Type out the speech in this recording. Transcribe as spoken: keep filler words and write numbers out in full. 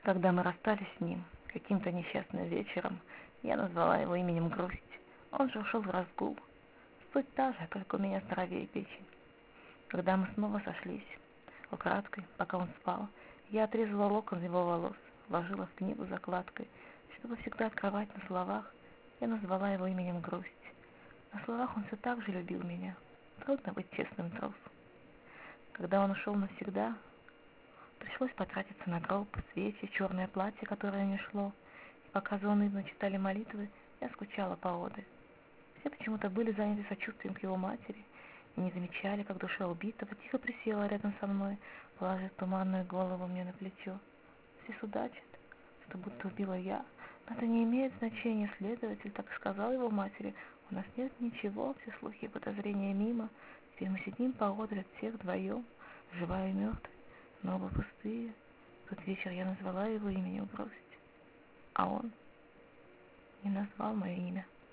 Когда мы расстались с ним, каким-то несчастным вечером, я назвала его именем Грусть. Он же ушел в разгул. Суть та же, только у меня здоровее печень. Когда мы снова сошлись, украдкой, пока он спал, я отрезала локон его волос, вложила в книгу закладкой, чтобы всегда открывать на словах. Я назвала его именем Грусть. На словах он все так же любил меня. Трудно быть честным трусом. Когда он ушел навсегда, пришлось потратиться на гроб, свечи, черное платье, которое не шло. И пока заунывно читали молитвы, я скучала поодаль. Все почему-то были заняты сочувствием к его матери и не замечали, как душа убитого тихо присела рядом со мной, положив туманную голову мне на плечо. Все судачат, что будто убила я, но это не имеет значения. Следователь так сказал его матери: у нас нет ничего, все слухи и подозрения мимо. Теперь мы сидим поодаль от всех вдвоем, живая и мертвая, но оба пустые. В тот вечер я назвала его именем Грусть, а он не назвал мое имя.